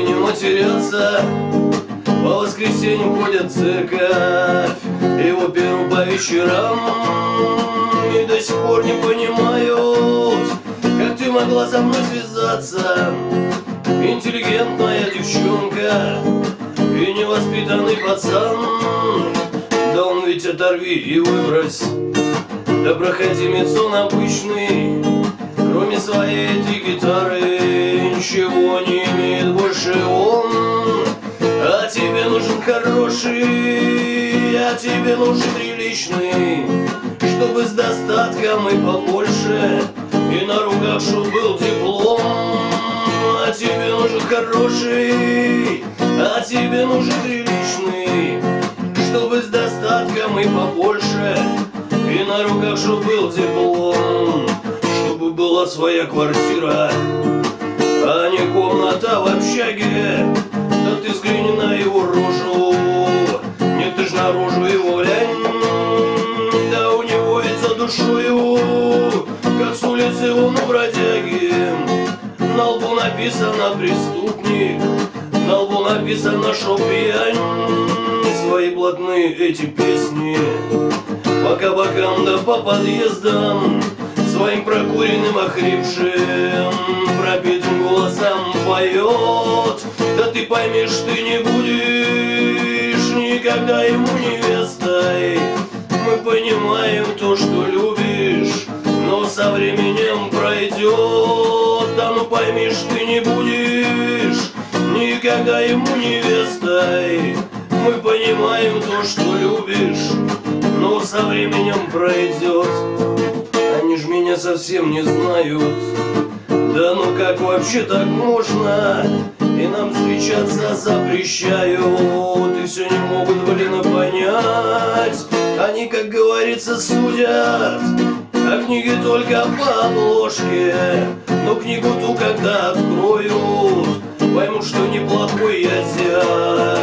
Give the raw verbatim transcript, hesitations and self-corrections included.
не матерятся, по воскресеньям ходят в церковь, его беру по вечерам и до сих пор не понимают, как ты могла со мной связаться. Интеллигентная девчонка и невоспитанный пацан, да он ведь оторви и выбрось. Да проходимец он обычный, кроме своей этой гитары ничего не имеет больше он. А тебе нужен хороший, а тебе нужен приличный, чтобы с достатком и побольше, и на руках чтоб был диплом. А тебе нужен хороший, а тебе нужен приличный, чтобы с достатком и побольше, и на руках чтоб был диплом. Чтобы была своя квартира, а не комната в общаге. Да ты взгляни на его рожу, нет, ты ж на рожу его глянь. Да у него ведь за душою, как с улицы он у бродяги. На лбу написано преступник, на лбу написано шо пьянь. Свои блатные эти песни по кабакам да по подъездам своим прокуренным, охрипшим, пропитым голосом поет. Да ты поймешь, ты не будешь никогда ему невестой. Мы понимаем то, что любишь, но со временем пройдет. Да ну поймишь, ты не будешь никогда ему невестой. Мы понимаем то, что любишь, но со временем пройдет. Они ж меня совсем не знают. Да ну как вообще так можно? И нам встречаться запрещают, и все не могут, блин, понять. Они, как говорится, судят, а книги только по обложке. Но книгу ту, когда откроют, поймут, что неплохой я зять.